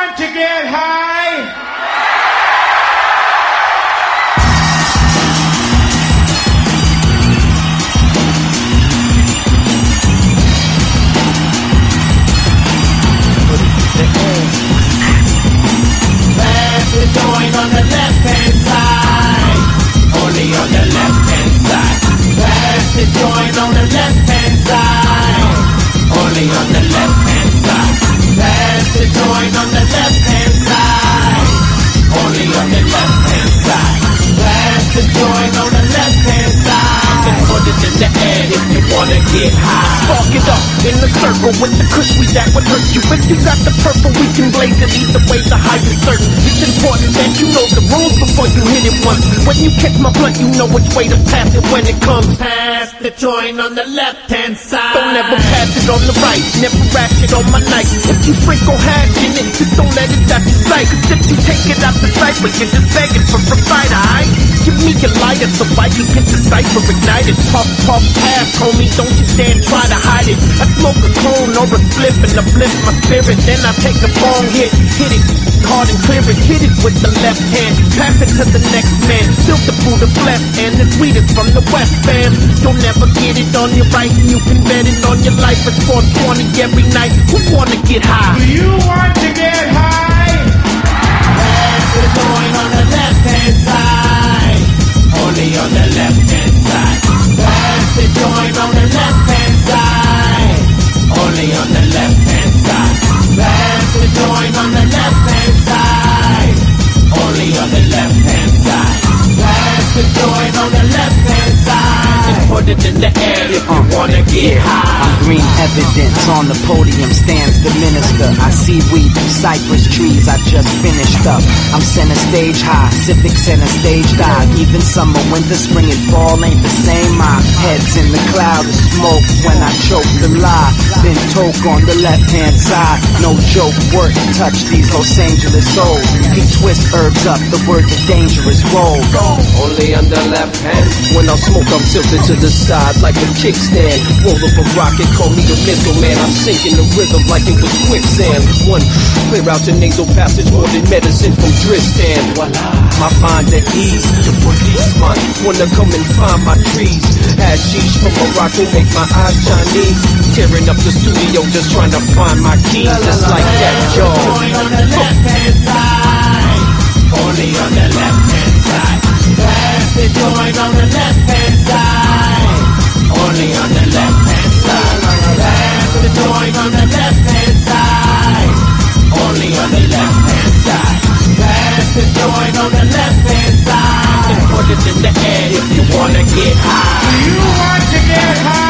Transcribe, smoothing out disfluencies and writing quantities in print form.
want to get high? Pass the joint on the left-hand side. Only on the left-hand side. Pass the joint on the left-hand side. Only on the left-hand side. Pass the joint on the left-hand side. Only on the left-hand side. Pass the joint on the left-hand side. And put it in the air if you wanna get high. Spark it up in the circle with the kush we that would hurt you. If you got the purple, we can blaze it. Either way, the high is certain. It's important that you know the rules before you hit it once. When you catch my blunt, you know which way to pass it when it comes. Pass the joint on the left-hand side. Don't ever pass it on the right. Never rash it on my knife. If you sprinkle hash in it, just don't let it out your sight. Cause if you take it out the cipher, you're just begging for a fight, alright? Give me your lighter so I can get the cipher ignited. Puff, puff, pass, homie, don't you dare try to hide it. I smoke a cone or a spliff and uplift my spirit. Then I take a bong hit it hard and clear it. Hit it with the left hand, pass it to the next man. Build the food of flesh and the sweetest from the west, fam. You'll never get it on your right, you can bet it on your life. It's 420 every night. Who wanna get high? Do you want to get high? Pass the joint on the left-hand side. Only on the left-hand side. Pass the joint on the left-hand side. Only on the left-hand side. Pass the joint on the left-hand side. Only on the left-hand side. Pass the joint on the left-hand side. And put it in the air if you wanna get high. I'm green evidence. On the podium stands the minister. I see weed through cypress trees. I just finished up. I'm center stage high, civic center stage dive. Even summer, winter, spring, and fall ain't the same. My head's in the cloud of smoke when I choke the lie. Then toke on the left-hand side. No joke, work, touch these Los Angeles souls. He twist herbs up, the word's a dangerous roll. Only on the left hand. When I smoke, I'm tilted to the side like a kickstand. Roll up a rocket, call me the missile man. I'm sinking the rhythm like it was quicksand. One, clear out your nasal passage more than medicine from Tristan. My mind at ease, the policeman wanna come and find my trees. Hashish from Morocco make my eyes Chinese. Tearing up the studio just trying to find my keys. Just like that, y'all. Only on the left-hand side. Only on the left-hand side. Pass the joint on the left-hand side. Only on the left-hand side. Pass the joint on the left-hand side. Only on the left-hand side. Pass the joint on the left-hand side. And put it in the air if you wanna get high. Do you want to get high?